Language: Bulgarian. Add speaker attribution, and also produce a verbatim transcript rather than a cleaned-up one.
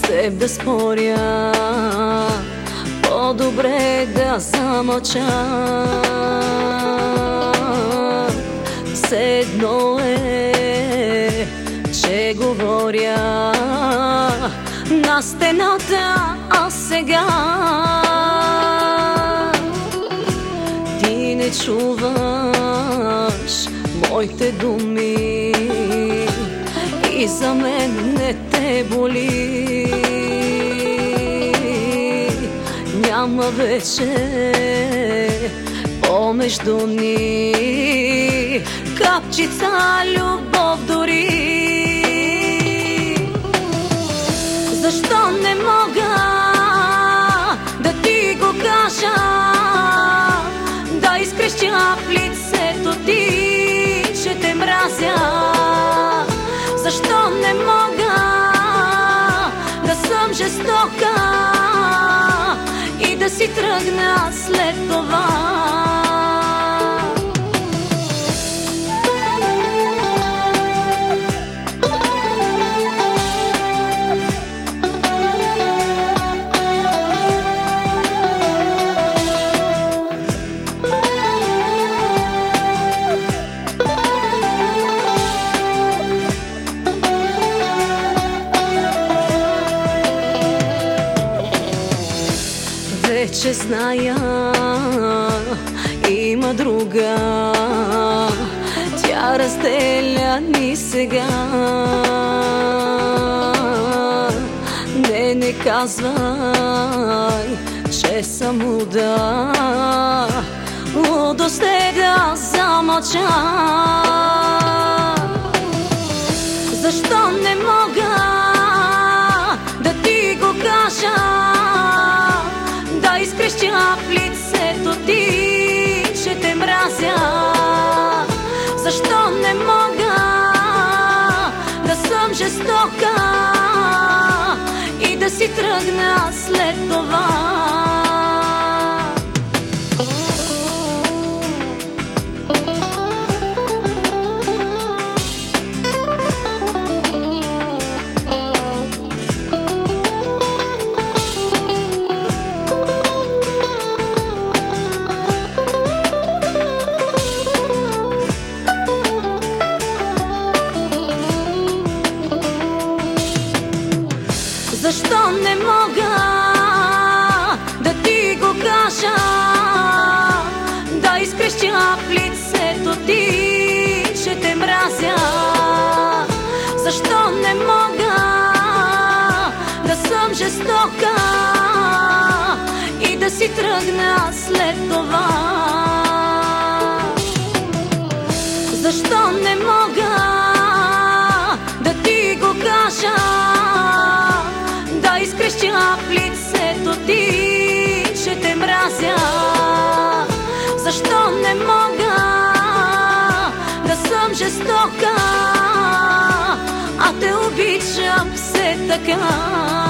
Speaker 1: теб да споря, по-добре да замълча. Все едно е, че говоря на стената, а сега ти не чуваш моите думи и за мен не те боли. Няма вече помежду ни капчица любов дори. Защо не мога да ти го кажа, да изкрещя в лицето ти, че те мразя? Защо не мога да съм жестока и да си тръгна след това? Вече зная, има друга, тя разделя ни сега. Не, не казвай, че съм луда, лудост е да замълча. Защо не мога да ти го кажа, да изкрещя в лицето ти, че те мразя? Защо не мога да съм жестока и да си тръгна след това? Защо не мога да ти го кажа, да изкрещя в лицето ти, че те мразя? Защо не мога да съм жестока и да си тръгна след това? Защо не мога да ти го кажа, да изкрещя в лицето ти, че те мразя? Защо не мога да съм жестока, а те обичам все така?